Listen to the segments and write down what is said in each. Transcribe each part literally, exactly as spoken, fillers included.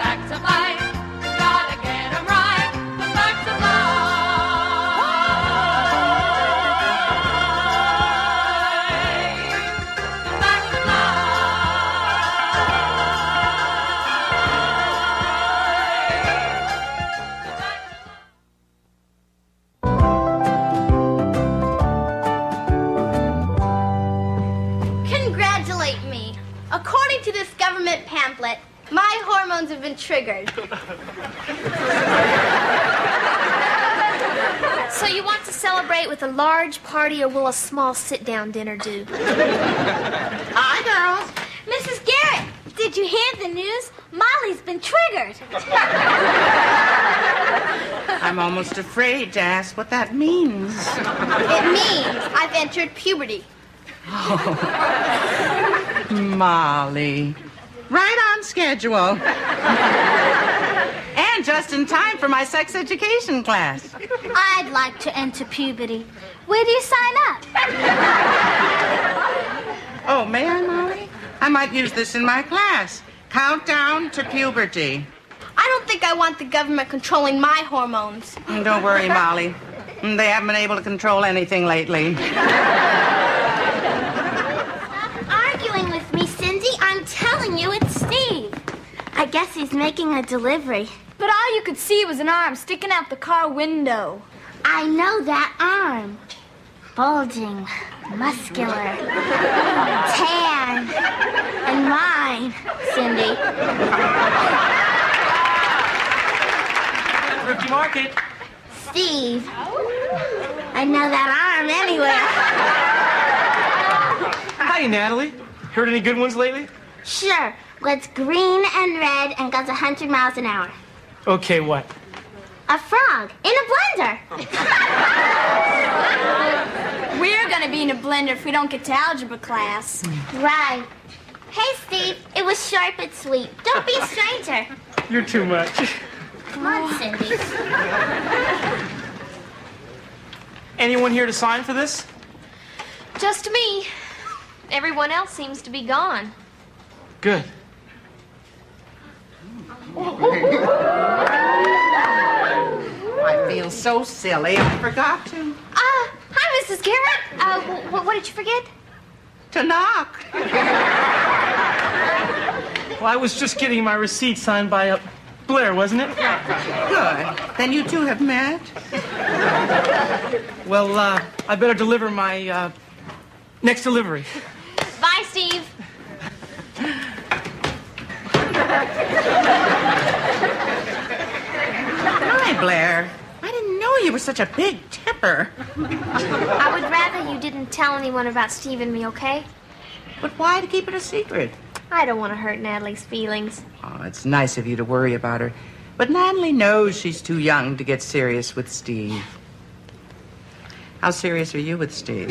facts of life. Gotta get 'em right. The facts of life. The facts of life. Congratulate me. According to this government pamphlet, my hormones have been triggered. So you want to celebrate with a large party, or will a small sit-down dinner do? Hi, girls. Missus Garrett, did you hear the news? Molly's been triggered. I'm almost afraid to ask what that means. It means I've entered puberty. Molly. Right on schedule. And just in time for my sex education class. I'd like to enter puberty. Where do you sign up? Oh, may I, Molly? I might use this in my class. Countdown to puberty. I don't think I want the government controlling my hormones. Don't worry, Molly. They haven't been able to control anything lately. Arguing with me, Cindy. I'm telling you, it's Steve. I guess he's making a delivery. But all you could see was an arm sticking out the car window. I know that arm. Bulging, muscular, tan, and mine, Cindy. Thrifty Market. Steve, I know that arm anywhere. Hi, Natalie. Heard any good ones lately? Sure. It's green and red and goes one hundred miles an hour. Okay, what? A frog in a blender. We're gonna be in a blender if we don't get to algebra class. Right. Hey, Steve, it was sharp and sweet. Don't be a stranger. You're too much. Come on, Cindy. Anyone here to sign for this? Just me. Everyone else seems to be gone. Good. I feel so silly. I forgot to. Uh, hi, Missus Garrett. Uh, wh- what did you forget? To knock. Well, I was just getting my receipt signed by uh, Blair, wasn't it? Good. Then you two have met? Well, uh, I better deliver my uh, next delivery. Bye, Steve. Hi, Blair. I didn't know you were such a big tipper. I would rather you didn't tell anyone about Steve and me, okay? But why to keep it a secret? I don't want to hurt Natalie's feelings. Oh, it's nice of you to worry about her. But Natalie knows she's too young to get serious with Steve. How serious are you with Steve?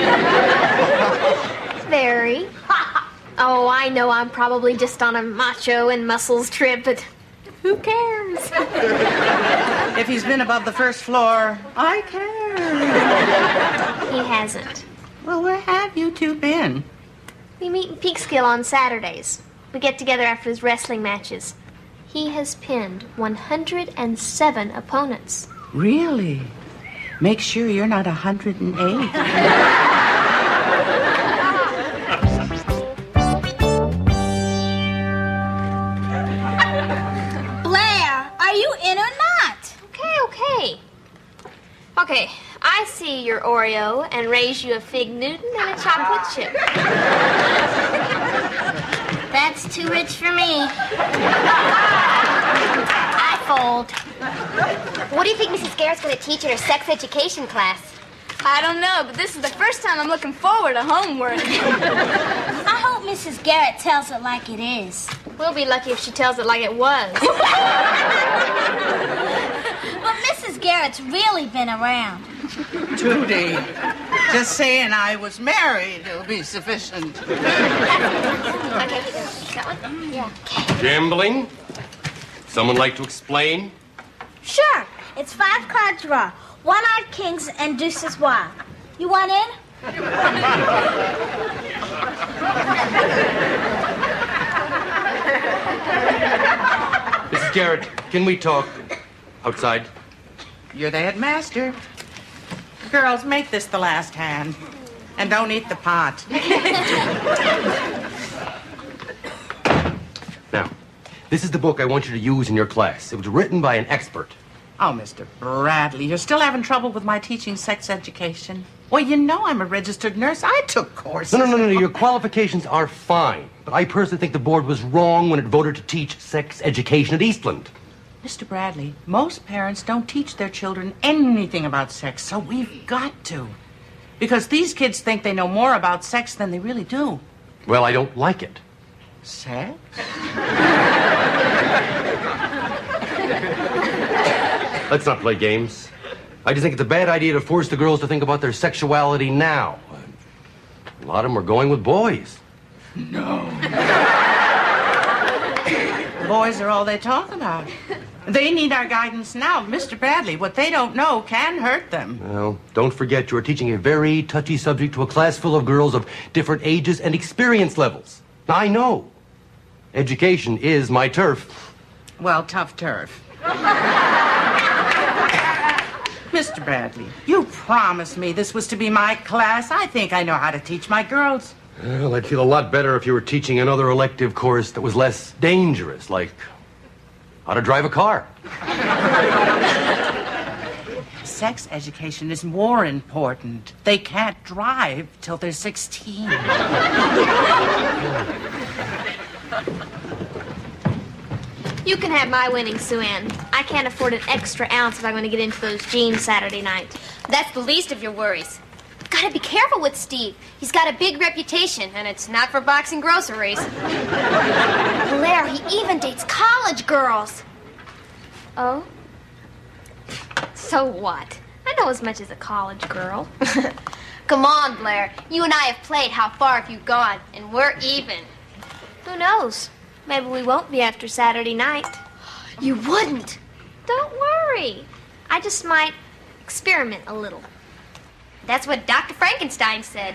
Very. Oh, I know I'm probably just on a macho and muscles trip, but who cares? If he's been above the first floor, I care. He hasn't. Well, where have you two been? We meet in Peekskill on Saturdays. We get together after his wrestling matches. He has pinned one hundred seven opponents. Really? Make sure you're not one hundred eight. Blair, are you in or not? Okay, okay. Okay, I see your Oreo and raise you a Fig Newton and a chocolate chip. That's too rich for me. I fold. What do you think Missus Garrett's going to teach in her sex education class? I don't know, but this is the first time I'm looking forward to homework. I hope Missus Garrett tells it like it is. We'll be lucky if she tells it like it was. But Missus Garrett's really been around. Tootie, just saying I was married will be sufficient. Okay, that one? Yeah. Gambling? Someone like to explain? Sure. It's five card draw. One-eyed kings and deuces wild. You want in? Missus Garrett, can we talk outside? You're the headmaster. Girls, make this the last hand. And don't eat the pot. Now, this is the book I want you to use in your class. It was written by an expert. Oh, Mister Bradley, you're still having trouble with my teaching sex education? Well, you know I'm a registered nurse. I took courses. No, no, no, no. Your qualifications are fine. But I personally think the board was wrong when it voted to teach sex education at Eastland. Mister Bradley, most parents don't teach their children anything about sex, so we've got to. Because these kids think they know more about sex than they really do. Well, I don't like it. Sex? Let's not play games. I just think it's a bad idea to force the girls to think about their sexuality now. A lot of them are going with boys. No. Boys are all they talk about. They need our guidance now. Mister Bradley, what they don't know can hurt them. Well, don't forget you're teaching a very touchy subject to a class full of girls of different ages and experience levels. I know. Education is my turf. Well, tough turf. Mister Bradley, you promised me this was to be my class. I think I know how to teach my girls. Well, I'd feel a lot better if you were teaching another elective course that was less dangerous, like how to drive a car. Sex education is more important. They can't drive till they're sixteen. You can have my winnings, Sue Ann. I can't afford an extra ounce if I'm going to get into those jeans Saturday night. That's the least of your worries. Gotta be careful with Steve. He's got a big reputation, and it's not for boxing groceries. Blair, he even dates college girls. Oh? So what? I know as much as a college girl. Come on, Blair. You and I have played How Far Have You Gone, and we're even. Who knows? Maybe we won't be after Saturday night. You wouldn't. Don't worry. I just might experiment a little. That's what Doctor Frankenstein said.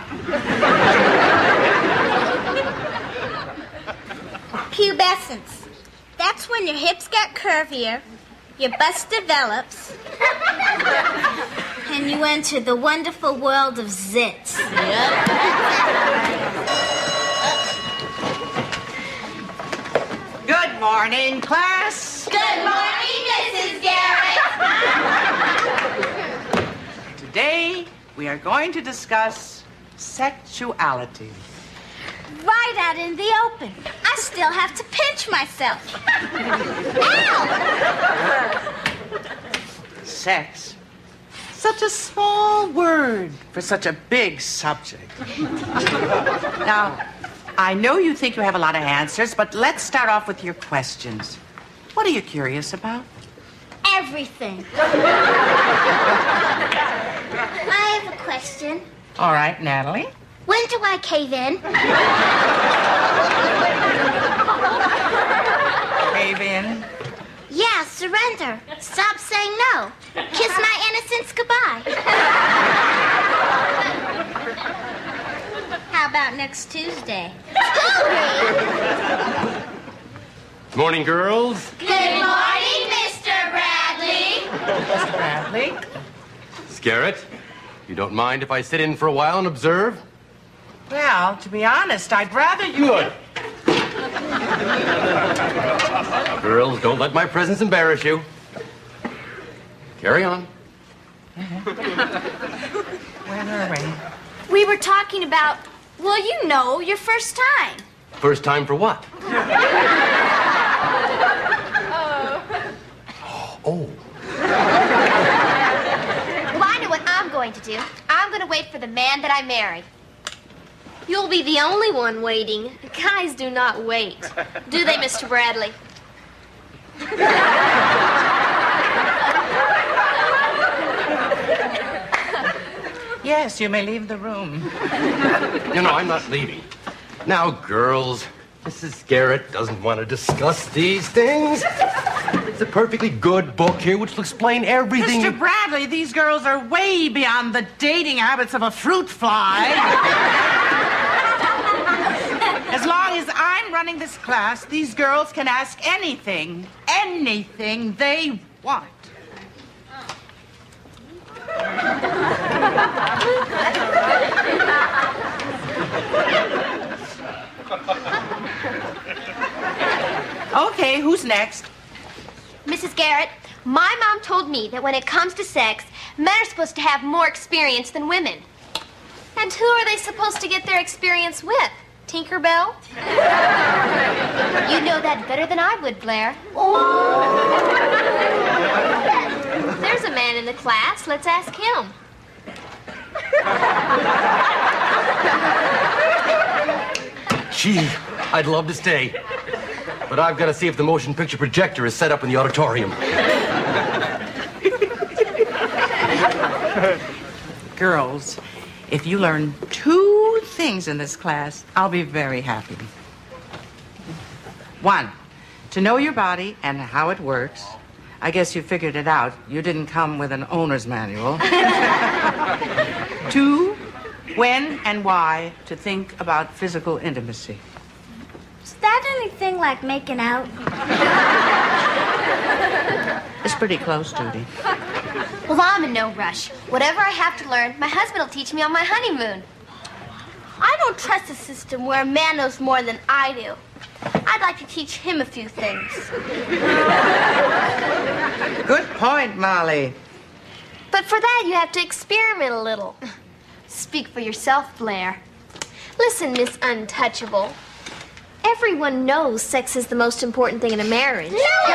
Pubescence. That's when your hips get curvier, your bust develops, and you enter the wonderful world of zits. Good morning, class. Good morning, Missus Garrett. Today, we are going to discuss sexuality. Right out in the open. I still have to pinch myself. Ow! Sex. Such a small word for such a big subject. Now, I know you think you have a lot of answers, but let's start off with your questions. What are you curious about? Everything. I have a question. All right, Natalie. When do I cave in? Cave in. Yeah, surrender. Stop saying no. Kiss my innocence goodbye. How about next Tuesday? Morning, girls. Good morning, Mister Bradley. Mister Bradley. Scarrett, you don't mind if I sit in for a while and observe? Well, to be honest, I'd rather you... Good. Girls, don't let my presence embarrass you. Carry on. Where are we? We were talking about, well, you know, your first time. First time for what? Oh. Well, I know what I'm going to do. I'm going to wait for the man that I marry. You'll be the only one waiting. Guys do not wait. Do they, Mister Bradley? Yes, you may leave the room. No, no, I'm not leaving. Now, girls, Missus Garrett doesn't want to discuss these things. It's a perfectly good book here which will explain everything. Mister Bradley, these girls are way beyond the dating habits of a fruit fly. As long as I'm running this class, these girls can ask anything, anything they want. Okay, who's next? Missus Garrett, my mom told me that when it comes to sex, men are supposed to have more experience than women. And who are they supposed to get their experience with? Tinkerbell? You know that better than I would, Blair. There's a man in the class. Let's ask him. Gee, I'd love to stay. But I've got to see if the motion picture projector is set up in the auditorium. Girls, if you learn two things in this class, I'll be very happy. One, to know your body and how it works. I guess you figured it out. You didn't come with an owner's manual. Two, when and why to think about physical intimacy. Is that anything like making out? It's pretty close, Judy. Well, I'm in no rush. Whatever I have to learn, my husband will teach me on my honeymoon. I don't trust a system where a man knows more than I do. I'd like to teach him a few things. Good point, Molly. But for that, you have to experiment a little. Speak for yourself, Blair. Listen, Miss Untouchable. Everyone knows sex is the most important thing in a marriage.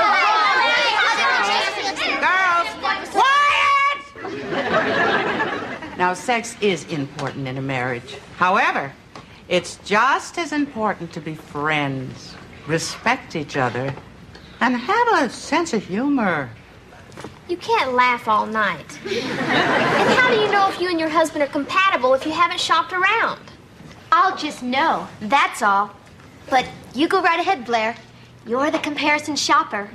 Girls, quiet! Now, sex is important in a marriage. However, it's just as important to be friends, respect each other, and have a sense of humor. You can't laugh all night. And how do you know if you and your husband are compatible if you haven't shopped around? I'll just know, that's all. But you go right ahead, Blair. You're the comparison shopper.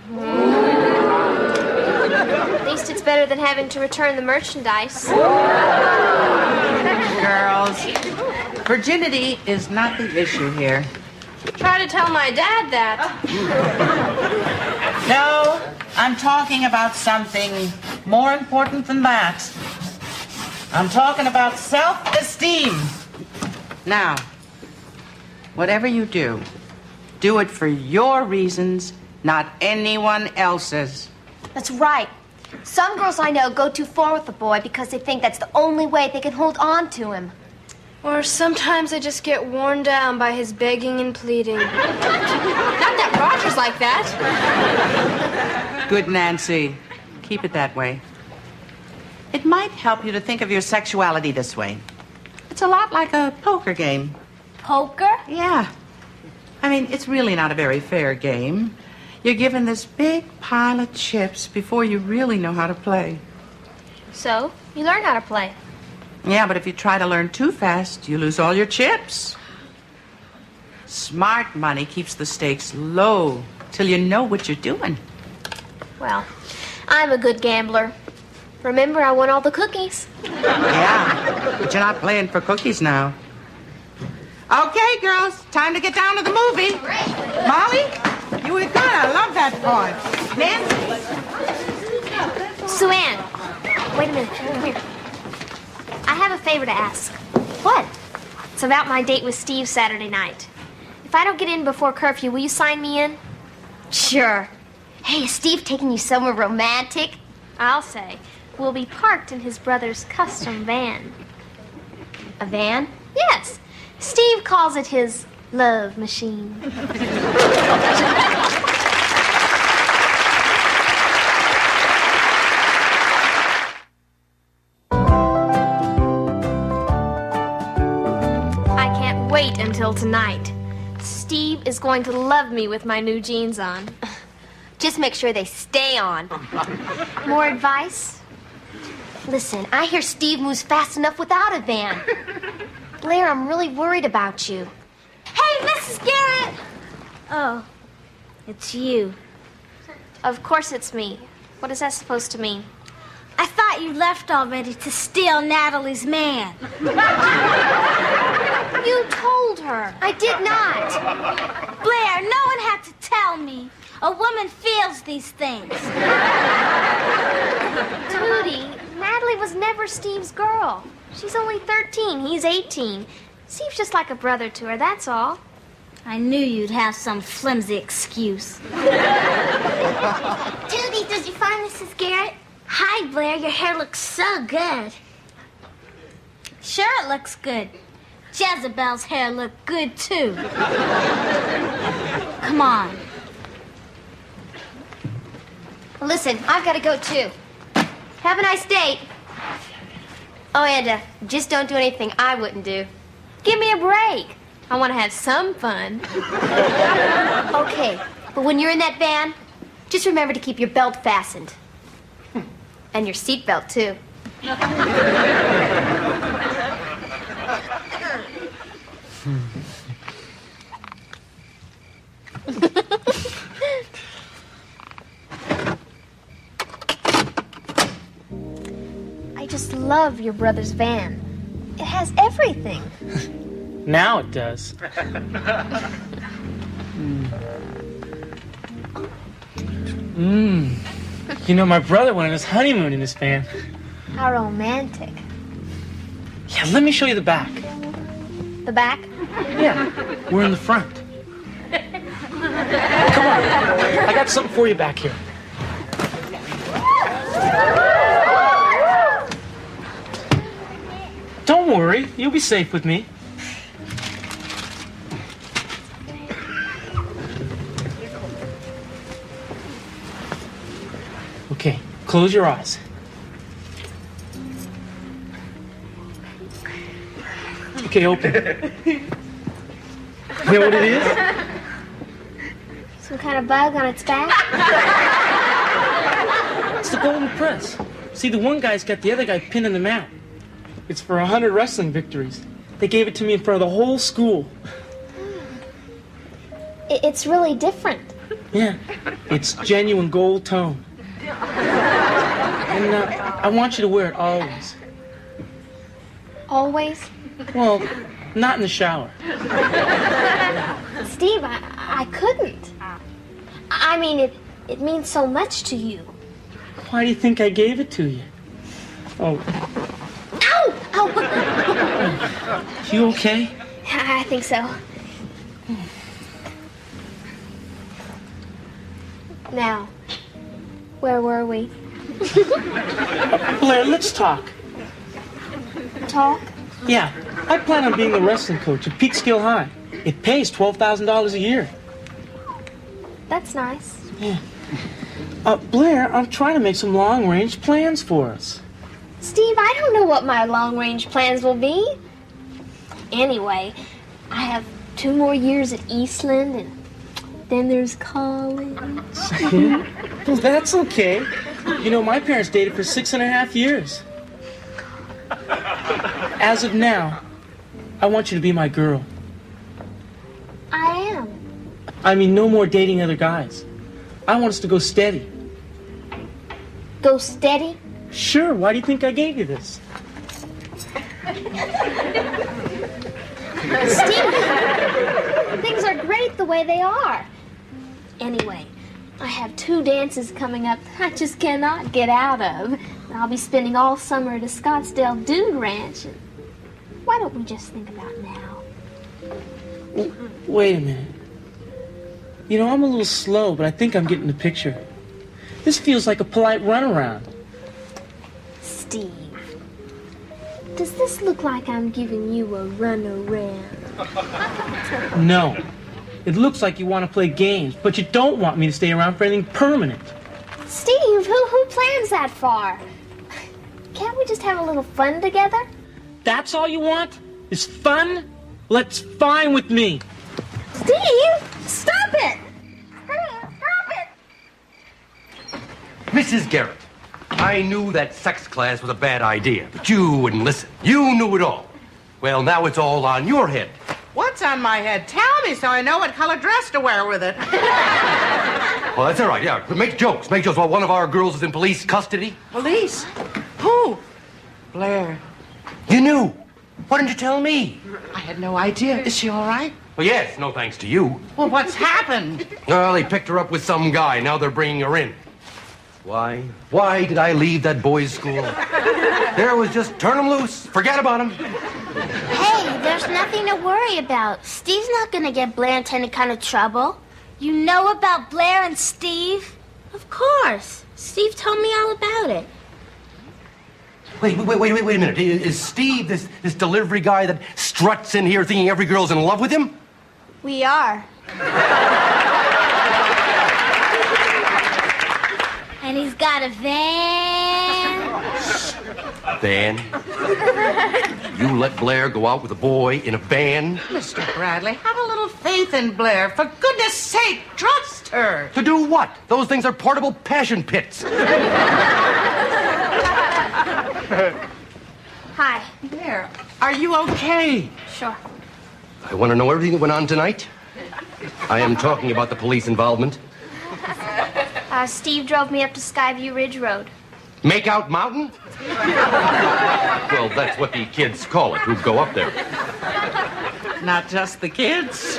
At least it's better than having to return the merchandise. Girls, virginity is not the issue here. Try to tell my dad that. No, I'm talking about something more important than that. I'm talking about self-esteem. Now, whatever you do, do it for your reasons, not anyone else's. That's right. Some girls I know go too far with the boy because they think that's the only way they can hold on to him. Or sometimes I just get worn down by his begging and pleading. Not that Roger's like that. Good, Nancy. Keep it that way. It might help you to think of your sexuality this way. It's a lot like a poker game. Poker? Yeah. I mean, it's really not a very fair game. You're given this big pile of chips before you really know how to play. So, you learn how to play. Yeah, but if you try to learn too fast, you lose all your chips. Smart money keeps the stakes low till you know what you're doing. Well, I'm a good gambler. Remember, I won all the cookies. Yeah, but you're not playing for cookies now. Okay, girls, time to get down to the movie. Molly, you were good. I love that part. Nancy? Sue Ann, wait a minute. Come here. I have a favor to ask. What? It's about my date with Steve Saturday night. If I don't get in before curfew, will you sign me in? Sure. Hey, is Steve taking you somewhere romantic? I'll say. We'll be parked in his brother's custom van. A van? Yes. Steve calls it his love machine. I can't wait until tonight. Steve is going to love me with my new jeans on. Just make sure they stay on. More advice? Listen, I hear Steve moves fast enough without a van. Blair, I'm really worried about you. Hey, Missus Garrett! Oh, it's you. Of course it's me. What is that supposed to mean? I thought you left already to steal Natalie's man. You told her. I did not. Blair, no one had to tell me. A woman feels these things. Tootie, Natalie was never Steve's girl. She's only thirteen. He's eighteen. Steve's just like a brother to her, that's all. I knew you'd have some flimsy excuse. Tootie, did you find Missus Garrett? Hi, Blair. Your hair looks so good. Sure, it looks good. Jezebel's hair looked good, too. Come on. Listen, I've got to go, too. Have a nice date. Oh, and uh, just don't do anything I wouldn't do. Give me a break. I want to have some fun. Okay, but when you're in that van, just remember to keep your belt fastened. And your seatbelt, too. I just love your brother's van. It has everything. Now it does. Mmm. You know, my brother went on his honeymoon in this van. How romantic. Yeah, let me show you the back. The back? Yeah, we're in the front. Come on, I got something for you back here. Don't worry, you'll be safe with me. Okay, close your eyes. Okay, open. You know what it is? Some kind of bug on its back? It's the Golden Press. See, the one guy's got the other guy pinned in the mount. It's for a hundred wrestling victories. They gave it to me in front of the whole school. I- It's really different. Yeah, it's genuine gold tone. And uh, I want you to wear it always. Always? Well, not in the shower. Steve, I, I couldn't. I mean, it, it means so much to you. Why do you think I gave it to you? Oh, Ow! Ow! you okay? I think so. Now, where were we? Blair, let's talk. Talk? Yeah, I plan on being the wrestling coach at Peekskill High. It pays twelve thousand dollars a year. That's nice. Yeah. Uh, Blair, I'm trying to make some long-range plans for us. Steve, I don't know what my long-range plans will be. Anyway, I have two more years at Eastland, and then there's college. Yeah. Well, that's okay. You know, my parents dated for six and a half years. As of now, I want you to be my girl. I am. I mean, no more dating other guys. I want us to go steady. Go steady? Sure, why do you think I gave you this? Steve, things are great the way they are. Anyway, I have two dances coming up I just cannot get out of. And I'll be spending all summer at a Scottsdale Dude Ranch. And why don't we just think about now? W- Wait a minute. You know, I'm a little slow, but I think I'm getting the picture. This feels like a polite runaround. Steve, does this look like I'm giving you a run around? No. It looks like you want to play games, but you don't want me to stay around for anything permanent. Steve, who, who plans that far? Can't we just have a little fun together? That's all you want? Is fun? Well, that's fine with me. Steve, stop it! Stop it! Missus Garrett, I knew that sex class was a bad idea, but you wouldn't listen. You knew it all. Well, now it's all on your head. What's on my head? Tell me so I know what color dress to wear with it. Well, that's all right, yeah. But make jokes. Make jokes while one of our girls is in police custody. Police? Who? Blair. You knew. Why didn't you tell me? I had no idea. Is she all right? Well, yes, no thanks to you. Well, what's happened? Well, they picked her up with some guy. Now they're bringing her in. Why? Why did I leave that boys' school? There was just turn him loose. Forget about him. Hey, there's nothing to worry about. Steve's not going to get Blair into any kind of trouble. You know about Blair and Steve? Of course. Steve told me all about it. Wait, wait, wait, wait, wait a minute. Is, is Steve this, this delivery guy that struts in here thinking every girl's in love with him? We are. And he's got a van. Van? You let Blair go out with a boy in a van? Mister Bradley, have a little faith in Blair. For goodness sake, trust her. To do what? Those things are portable passion pits. Hi. Blair, are you okay? Sure. I want to know everything that went on tonight. I am talking about the police involvement. Uh, Steve drove me up to Skyview Ridge Road. Makeout Mountain? Well, that's what the kids call it, who go up there. Not just the kids.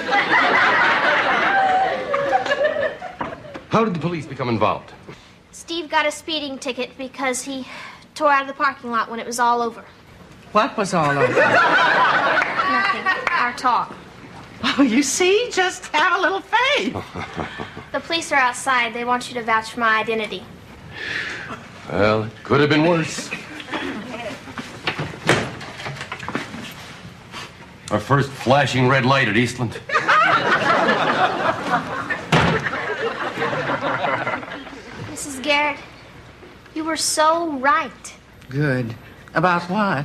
How did the police become involved? Steve got a speeding ticket because he tore out of the parking lot when it was all over. What was all over? Nothing. Our talk. Oh, you see? Just have a little faith. The police are outside. They want you to vouch for my identity. Well, it could have been worse. Our first flashing red light at Eastland. Missus Garrett, you were so right. Good. About what?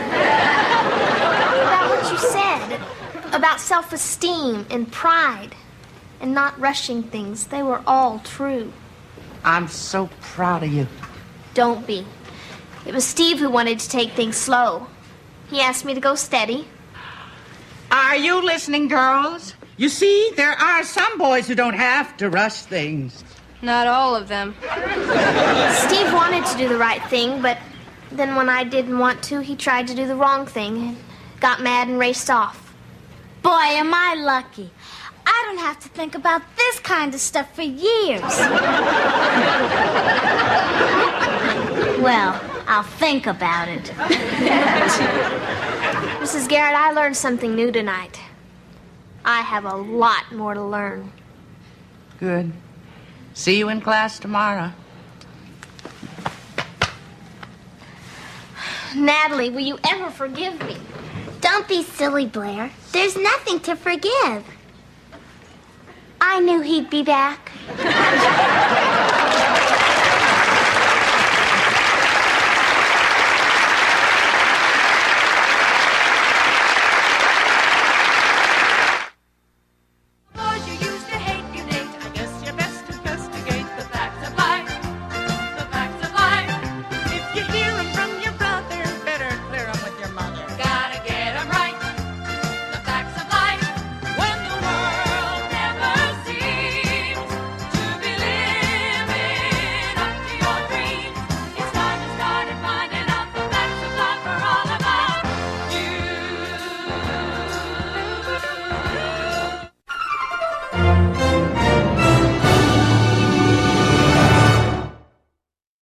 About what you said. About self-esteem and pride. And not rushing things. They were all true. I'm so proud of you. Don't be. It was Steve who wanted to take things slow. He asked me to go steady. Are you listening, girls? You see, there are some boys who don't have to rush things. Not all of them. Steve wanted to do the right thing, but then when I didn't want to, he tried to do the wrong thing and got mad and raced off. Boy, am I lucky. I don't have to think about this kind of stuff for years. Well, I'll think about it. Missus Garrett, I learned something new tonight. I have a lot more to learn. Good. See you in class tomorrow. Natalie, will you ever forgive me? Don't be silly, Blair. There's nothing to forgive. I knew he'd be back.